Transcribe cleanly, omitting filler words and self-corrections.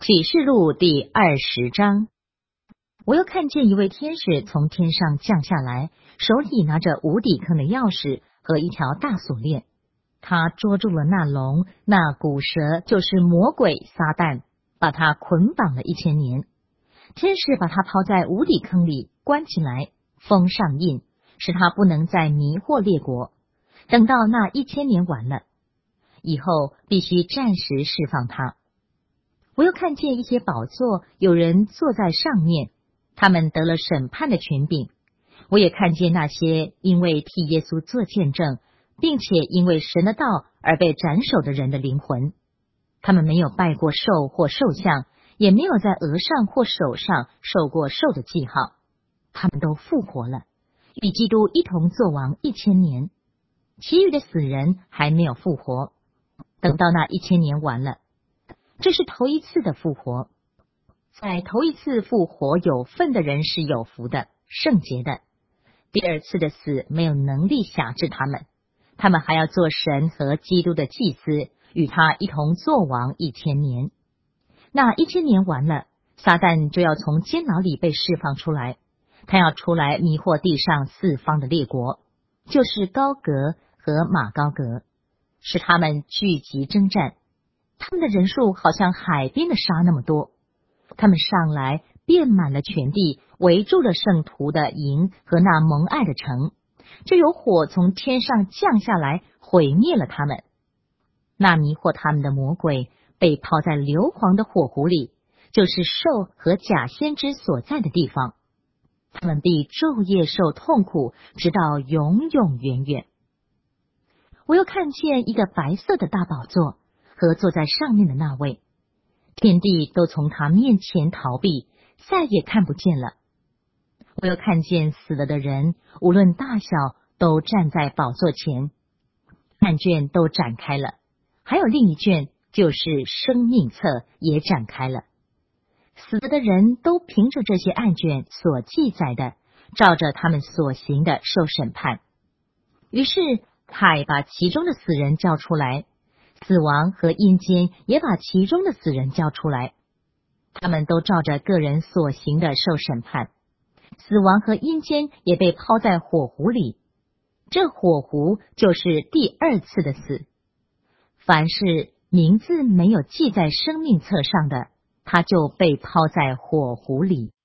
启示录第20章。我又看见一位天使从天上降下来，手里拿着无底坑的钥匙和一条大锁链。他捉住了那龙，那古蛇就是魔鬼撒旦，把他捆绑了1000年。天使把他抛在无底坑里，关起来，封上印，使他不能再迷惑列国。等到那1000年完了以后，必须暂时释放他。我又看见一些宝座，有人坐在上面，他们得了审判的权柄。我也看见那些因为替耶稣做见证，并且因为神的道而被斩首的人的灵魂。他们没有拜过兽或兽像，也没有在额上或手上受过兽的记号。他们都复活了，与基督一同作王1000年。其余的死人还没有复活，等到那1000年完了。这是头一次的复活。在头一次复活有份的人是有福的，圣洁的。第二次的死没有能力辖制他们，他们还要做神和基督的祭司，与他一同作王1000年。那1000年完了，撒旦就要从监牢里被释放出来，他要出来迷惑地上四方的列国，就是高格和马高格，使他们聚集征战。他们的人数好像海边的沙那么多，他们上来遍满了全地，围住了圣徒的营和那蒙爱的城，就有火从天上降下来，毁灭了他们。那迷惑他们的魔鬼被抛在硫磺的火湖里，就是兽和假先知所在的地方。他们必昼夜受痛苦，直到永永远远。我又看见一个白色的大宝座和坐在上面的那位，天地都从他面前逃避，再也看不见了。我又看见死了的人，无论大小，都站在宝座前，案卷都展开了，还有另一卷，就是生命册也展开了。死了的人都凭着这些案卷所记载的，照着他们所行的受审判。于是海把其中的死人叫出来，死亡和阴间也把其中的死人叫出来，他们都照着个人所行的受审判。死亡和阴间也被抛在火湖里，这火湖就是第二次的死。凡是名字没有记在生命册上的，他就被抛在火湖里。